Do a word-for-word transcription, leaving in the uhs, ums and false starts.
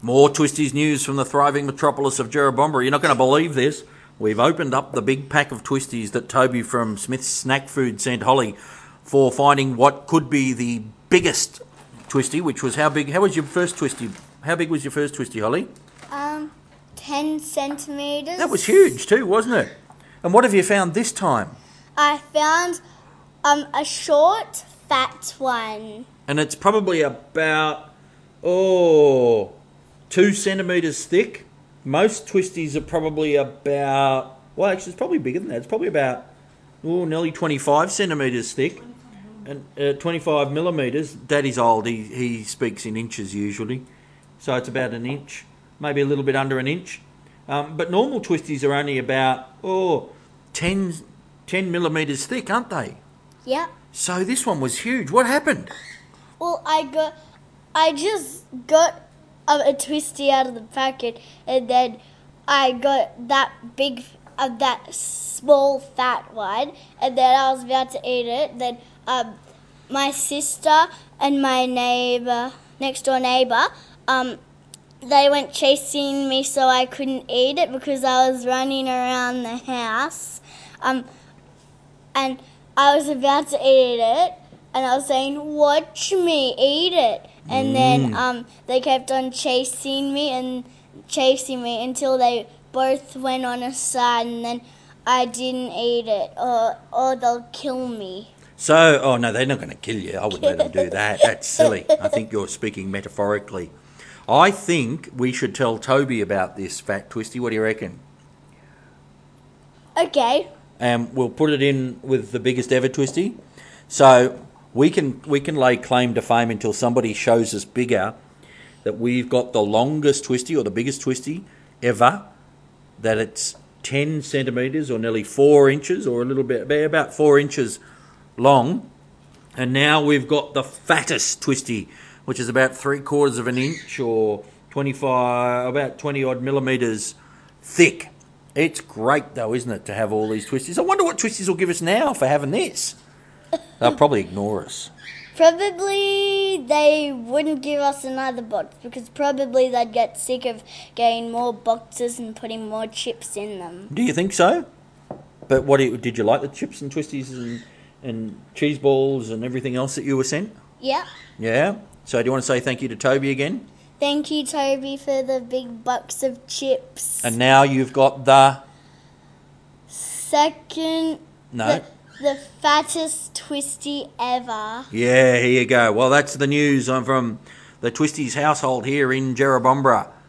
More Twisties news from the thriving metropolis of Jerrabomberra. You're not going to believe this. We've opened up the big pack of Twisties that Toby from Smith's Snack Food sent Holly for finding what could be the biggest Twistie, which was how big? How was your first Twistie? How big was your first Twistie, Holly? Um, ten centimetres. That was huge too, wasn't it? And what have you found this time? I found um a short, fat one. And it's probably about, oh, two centimetres thick. Most Twisties are probably about, well, actually, it's probably bigger than that. It's probably about, oh, nearly twenty-five centimetres thick. And uh, twenty-five millimetres. Daddy's old. He, he speaks in inches usually. So it's about an inch, maybe a little bit under an inch. Um, but normal Twisties are only about, oh, ten, ten millimetres thick, aren't they? Yeah. So this one was huge. What happened? Well, I got, I just got a, a Twistie out of the packet, and then I got that big, uh, that small fat one, and then I was about to eat it. Then um, my sister and my neighbour, next door neighbour, um, they went chasing me so I couldn't eat it because I was running around the house, um, and I was about to eat it. And I was saying, watch me eat it. And mm. then um, they kept on chasing me and chasing me until they both went on a side, and then I didn't eat it, or or they'll kill me. So, oh no, they're not going to kill you. I wouldn't let them do that. That's silly. I think you're speaking metaphorically. I think we should tell Toby about this fat Twistie. What do you reckon? Okay. And we'll put it in with the biggest ever Twistie. So we can we can lay claim to fame until somebody shows us bigger that we've got the longest Twistie or the biggest Twistie ever, that it's ten centimetres or nearly four inches or a little bit, about four inches long. And now we've got the fattest Twistie, which is about three quarters of an inch or twenty-five, about twenty odd millimetres thick. It's great though, isn't it, to have all these Twisties? I wonder what Twisties will give us now for having this. They'll probably ignore us. Probably they wouldn't give us another box because probably they'd get sick of getting more boxes and putting more chips in them. Do you think so? But what did you like the chips and Twisties and, and cheese balls and everything else that you were sent? Yeah. Yeah? So do you want to say thank you to Toby again? Thank you, Toby, for the big box of chips. And now you've got the... Second... No. The, the fattest Twistie ever. Yeah, here you go. Well, that's the news from the Twisties household here in Jerrabomberra.